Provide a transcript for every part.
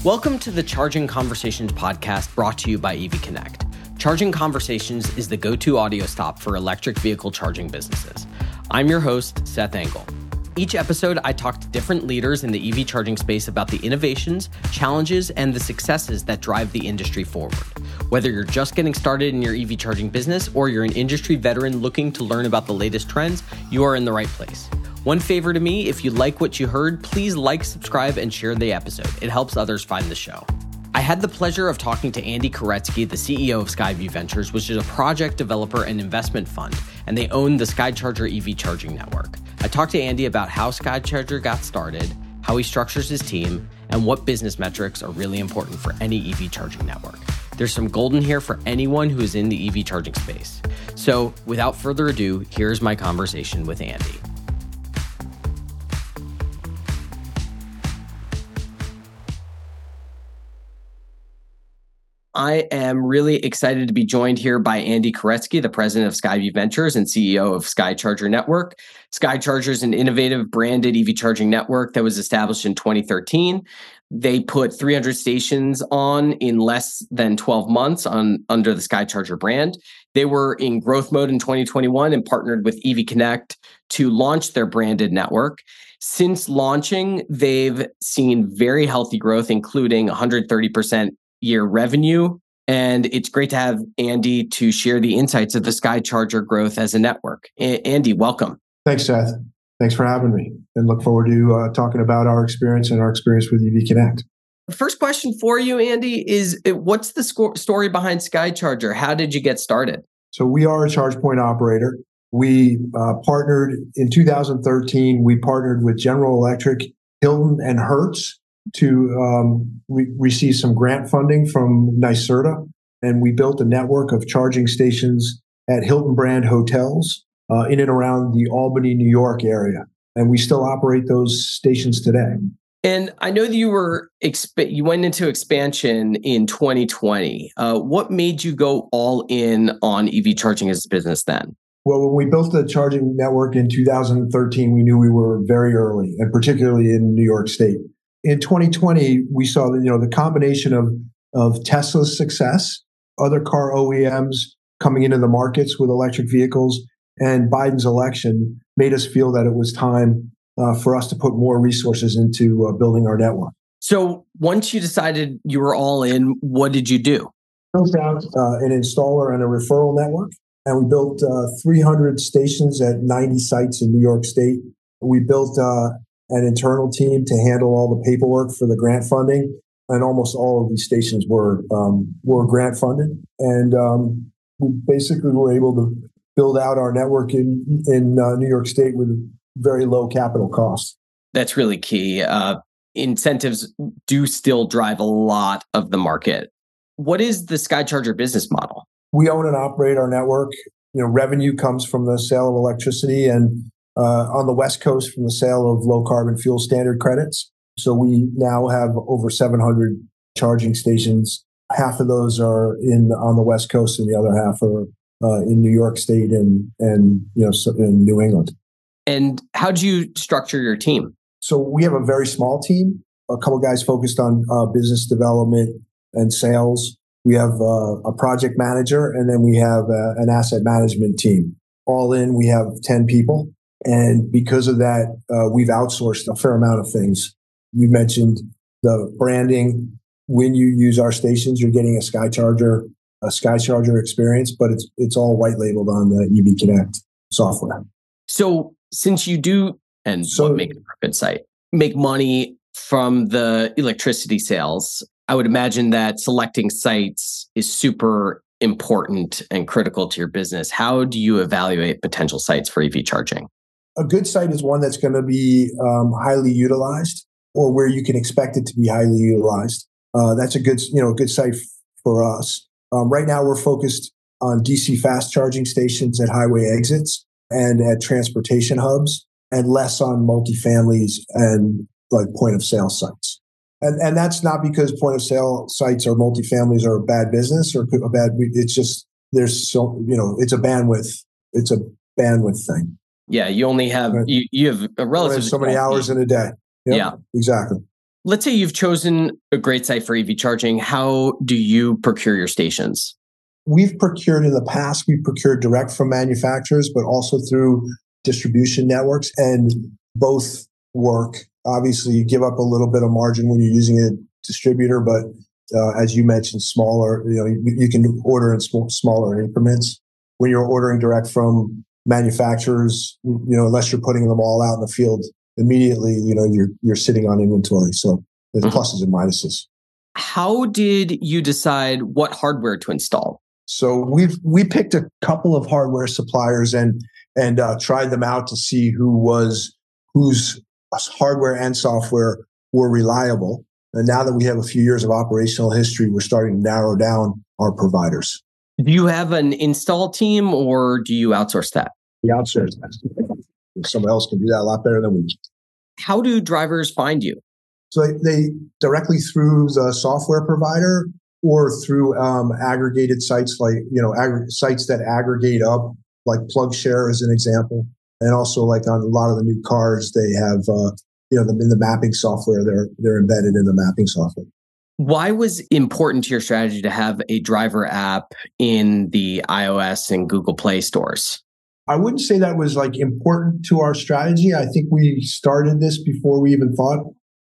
Welcome to the Charging Conversations podcast brought to you by EV Connect. Charging Conversations is the go-to audio stop for electric vehicle charging businesses. I'm your host, Seth Engel. Each episode, I talk to different leaders in the EV charging space about the innovations, challenges, and the successes that drive the industry forward. Whether you're just getting started in your EV charging business or you're an industry veteran looking to learn about the latest trends, you are in the right place. One favor to me, if you like what you heard, please like, subscribe, and share the episode. It helps others find the show. I had the pleasure of talking to Andy Koretsky, the CEO of Skyview Ventures, which is a project developer and investment fund, and they own the SkyCharger EV charging network. I talked to Andy about how SkyCharger got started, how he structures his team, and what business metrics are really important for any EV charging network. There's some gold in here for anyone who is in the EV charging space. So without further ado, here's my conversation with Andy. I am really excited to be joined here by Andy Koretsky, the president of Skyview Ventures and CEO of SkyCharger Network. SkyCharger is an innovative branded EV charging network that was established in 2013. They put 300 stations on in less than 12 months under the SkyCharger brand. They were in growth mode in 2021 and partnered with EV Connect to launch their branded network. Since launching, they've seen very healthy growth, including 130% year revenue. And it's great to have Andy to share the insights of the SkyCharger growth as a network. Andy, welcome. Thanks, Seth. Thanks for having me, and look forward to talking about our experience and our experience with EV Connect. First question for you, Andy, is what's the story behind SkyCharger? How did you get started? So we are a charge point operator. We partnered in 2013. We partnered with General Electric, Hilton, and Hertz to receive some grant funding from NYSERDA, and we built a network of charging stations at Hilton brand hotels in and around the Albany, New York area, and we still operate those stations today. And I know that you went into expansion in 2020. What made you go all in on EV charging as a business then? Well, when we built the charging network in 2013, we knew we were very early, and particularly in New York State. In 2020, we saw that the combination of Tesla's success, other car OEMs coming into the markets with electric vehicles, and Biden's election made us feel that it was time for us to put more resources into building our network. So once you decided you were all in, what did you do? We built out an installer and a referral network, and we built 300 stations at 90 sites in New York State. We built an internal team to handle all the paperwork for the grant funding, and almost all of these stations were grant funded. And we basically were able to build out our network in New York State with very low capital costs. That's really key. Incentives do still drive a lot of the market. What is the SkyCharger business model? We own and operate our network. Revenue comes from the sale of electricity, and on the West Coast from the sale of low carbon fuel standard credits. So we now have over 700 charging stations. Half of those are on the West Coast, and the other half are in New York State and in New England. And how do you structure your team? So we have a very small team. A couple of guys focused on business development and sales. We have a project manager, and then we have an asset management team. All in, we have 10 people. And because of that, we've outsourced a fair amount of things. You mentioned the branding. When you use our stations, you're getting a SkyCharger experience, but it's all white labeled on the EV Connect software. So since you do, what make it a good site, make money from the electricity sales, I would imagine that selecting sites is super important and critical to your business. How do you evaluate potential sites for EV charging? A good site is one that's going to be highly utilized, or where you can expect it to be highly utilized. That's a good site for us. Right now, we're focused on DC fast charging stations at highway exits and at transportation hubs, and less on multifamilies and like point of sale sites. And that's not because point of sale sites or multifamilies are a bad business or a bad. It's just it's a bandwidth thing. Yeah, you only have you have a relative so many hours in a day. Yep, yeah, exactly. Let's say you've chosen a great site for EV charging. How do you procure your stations? We've procured in the past, we've procured direct from manufacturers, but also through distribution networks, and both work. Obviously, you give up a little bit of margin when you're using a distributor, but as you mentioned, smaller, you can order in smaller increments. When you're ordering direct from manufacturers, unless you're putting them all out in the field immediately, you're sitting on inventory. So there's pluses and minuses. How did you decide what hardware to install? So we picked a couple of hardware suppliers and tried them out to see whose hardware and software were reliable. And now that we have a few years of operational history, we're starting to narrow down our providers. Do you have an install team or do you outsource that? We outsource that. Someone else can do that a lot better than we can. How do drivers find you? So they directly through the software provider or through aggregated sites like, sites that aggregate up, like PlugShare as an example. And also like on a lot of the new cars, they have, in the mapping software, they're embedded in the mapping software. Why was it important to your strategy to have a driver app in the iOS and Google Play stores? I wouldn't say that was like important to our strategy. I think we started this before we even thought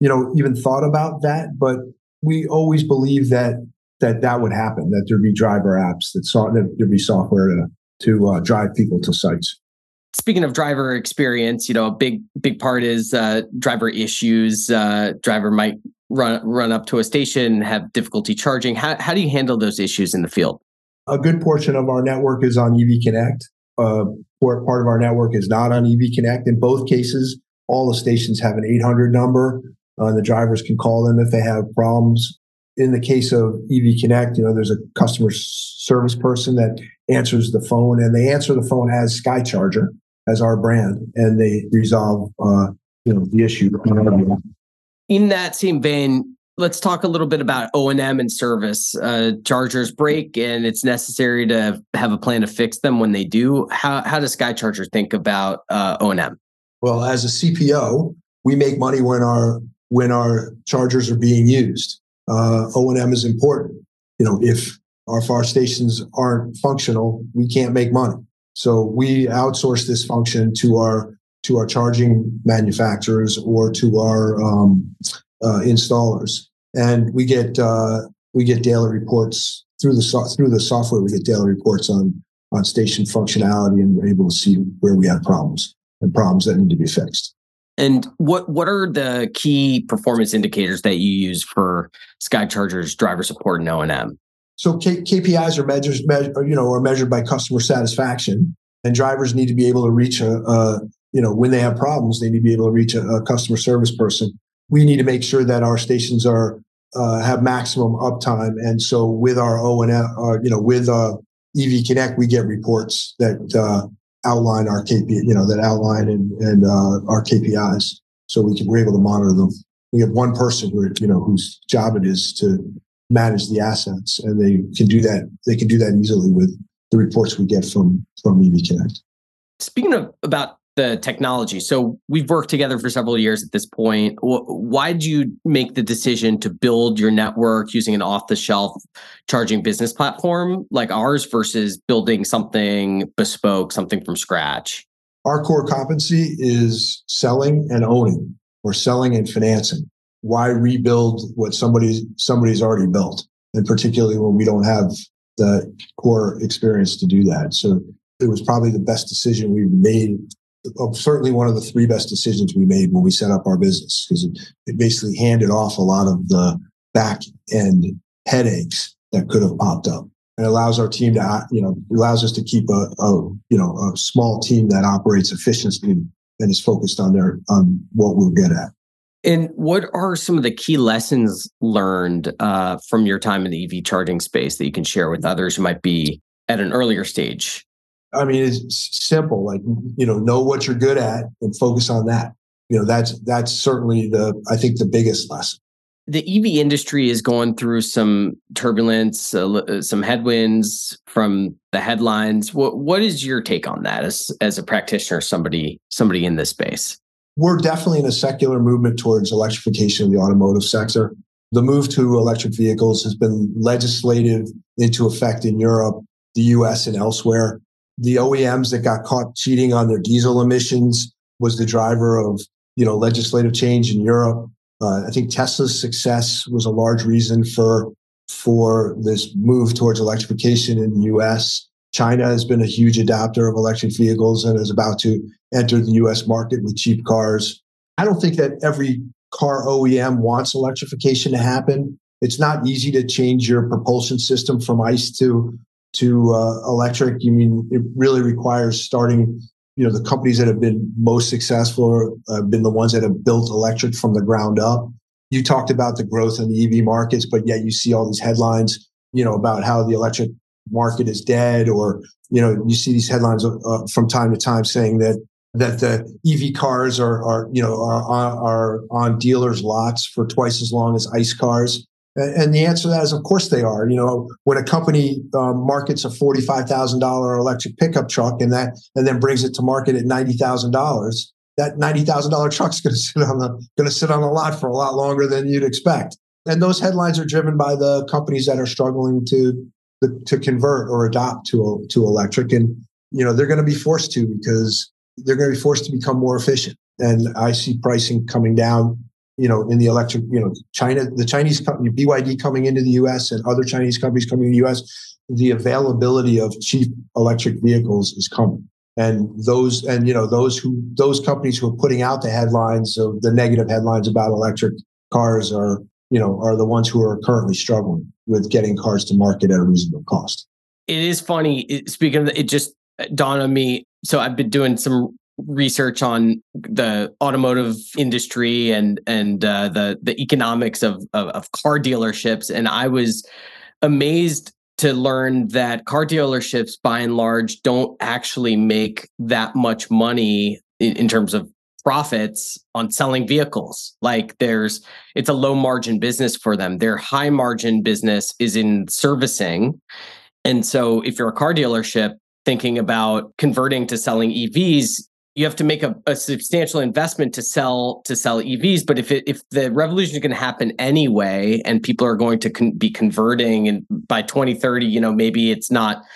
about that. But we always believed that would happen, that there'd be driver apps, that there'd be software to drive people to sites. Speaking of driver experience, a big part is driver issues. Driver might run up to a station, have difficulty charging. How do you handle those issues in the field? A good portion of our network is on EV Connect. Part of our network is not on EV Connect. In both cases, all the stations have an 800 number. The drivers can call them if they have problems. In the case of EV Connect, there's a customer service person that answers the phone, and they answer the phone as SkyCharger, as our brand, and they resolve the issue. In that same vein, let's talk a little bit about O&M and service. Chargers break, and it's necessary to have a plan to fix them when they do. How does SkyCharger think about O&M? Well, as a CPO, we make money when our chargers are being used. O&M is important. If our stations aren't functional, we can't make money. So we outsource this function to our charging manufacturers or to our installers, and we get daily reports through the software. We get daily reports on station functionality, and we're able to see where we have problems and problems that need to be fixed. And what are the key performance indicators that you use for SkyCharger's driver support and O&M? So KPIs are measured by customer satisfaction, and drivers need to be able to reach when they have problems, they need to be able to reach a customer service person. We need to make sure that our stations have maximum uptime, and so with our O&M, with EV Connect, we get reports that outline our KPI, our KPIs, so we're able to monitor them. We have one person whose job it is to manage the assets, and they can do that. They can do that easily with the reports we get from EV Connect. Speaking about the technology, so we've worked together for several years at this point. Why did you make the decision to build your network using an off-the-shelf charging business platform like ours versus building something bespoke, something from scratch? Our core competency is selling and owning, or selling and financing. Why rebuild what somebody's already built? And particularly when we don't have the core experience to do that. So it was probably the best decision we've made. Certainly one of the three best decisions we made when we set up our business, because it basically handed off a lot of the back end headaches that could have popped up. It allows our team to, allows us to keep a small team that operates efficiently and is focused on what we're good at. And what are some of the key lessons learned from your time in the EV charging space that you can share with others who might be at an earlier stage? I mean, it's simple. Like, know what you're good at and focus on that. That's certainly the biggest lesson. The EV industry is going through some turbulence, some headwinds from the headlines. What is your take on that as a practitioner, somebody in this space? We're definitely in a secular movement towards electrification of the automotive sector. The move to electric vehicles has been legislated into effect in Europe, the US, and elsewhere. The OEMs that got caught cheating on their diesel emissions was the driver of, legislative change in Europe. I think Tesla's success was a large reason for this move towards electrification in the US. China has been a huge adopter of electric vehicles and is about to enter the US market with cheap cars. I don't think that every car OEM wants electrification to happen. It's not easy to change your propulsion system from ICE to electric. It really requires starting, the companies that have been most successful have been the ones that have built electric from the ground up. You talked about the growth in the EV markets, but yet you see all these headlines, about how the electric market is dead, or, you see these headlines from time to time saying that the EV cars are on dealers' lots for twice as long as ICE cars. And the answer to that is, of course they are. When a company markets a $45,000 electric pickup truck and then brings it to market at $90,000, that $90,000 truck's going to sit on the lot for a lot longer than you'd expect. And those headlines are driven by the companies that are struggling to convert or adopt to electric, and they're going to be forced to, because they're going to be forced to become more efficient. And I see pricing coming down. In the electric, China, the Chinese company, BYD coming into the US and other Chinese companies coming to the US, the availability of cheap electric vehicles is coming. And those companies who are putting out the headlines, of the negative headlines about electric cars are the ones who are currently struggling with getting cars to market at a reasonable cost. It is funny. Speaking of it, just dawned on me. So I've been doing some research on the automotive industry and the economics of car dealerships, and I was amazed to learn that car dealerships, by and large, don't actually make that much money in terms of profits on selling vehicles. Like it's a low margin business for them. Their high margin business is in servicing, and so if you're a car dealership thinking about converting to selling EVs, you have to make a substantial investment to sell EVs. But if the revolution is going to happen anyway, and people are going to be converting, and by 2030, maybe it's not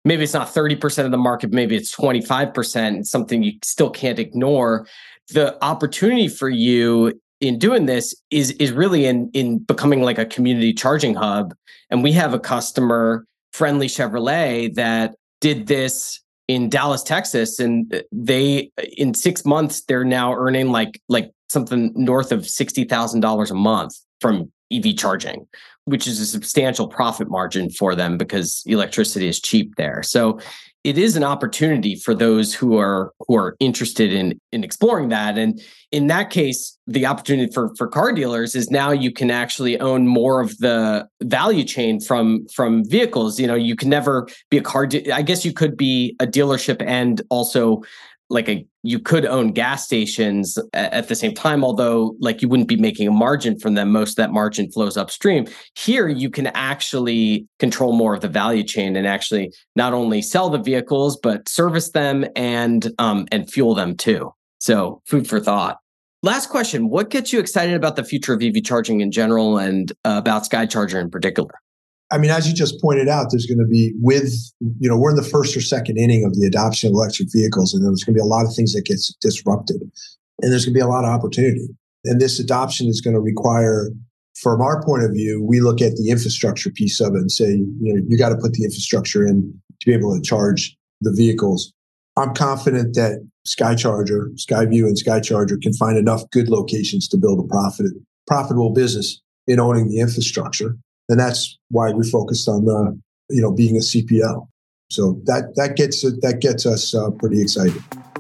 30% of the market, maybe it's 25%. It's something you still can't ignore. The opportunity for you in doing this is really in becoming like a community charging hub. And we have a customer, Friendly Chevrolet, that did this in Dallas, Texas, and they, in 6 months, they're now earning like something north of $60,000 a month from EV charging, which is a substantial profit margin for them because electricity is cheap there. So it is an opportunity for those who are interested in exploring that. And in that case, the opportunity for car dealers is now you can actually own more of the value chain from vehicles. You can never be a car. I guess you could be a dealership and also you could own gas stations at the same time, although you wouldn't be making a margin from them. Most of that margin flows upstream. Here, you can actually control more of the value chain and actually not only sell the vehicles, but service them and fuel them too. So food for thought. Last question. What gets you excited about the future of EV charging in general and about SkyCharger in particular? As you just pointed out, there's going to be we're in the first or second inning of the adoption of electric vehicles, and there's going to be a lot of things that gets disrupted, and there's going to be a lot of opportunity. And this adoption is going to require, from our point of view, we look at the infrastructure piece of it and say, you got to put the infrastructure in to be able to charge the vehicles. I'm confident that SkyCharger, Skyview and SkyCharger can find enough good locations to build a profitable business in owning the infrastructure. And that's why we focused on being a CPO. So that gets us pretty excited.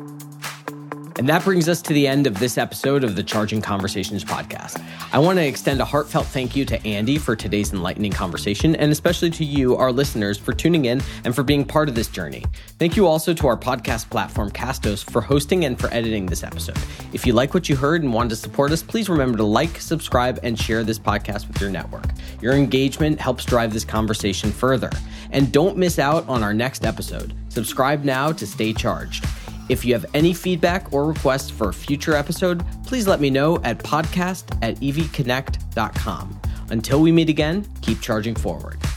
And that brings us to the end of this episode of the Charging Conversations podcast. I want to extend a heartfelt thank you to Andy for today's enlightening conversation, and especially to you, our listeners, for tuning in and for being part of this journey. Thank you also to our podcast platform, Castos, for hosting and for editing this episode. If you like what you heard and want to support us, please remember to like, subscribe, and share this podcast with your network. Your engagement helps drive this conversation further. And don't miss out on our next episode. Subscribe now to stay charged. If you have any feedback or requests for a future episode, please let me know at podcast@evconnect.com. Until we meet again, keep charging forward.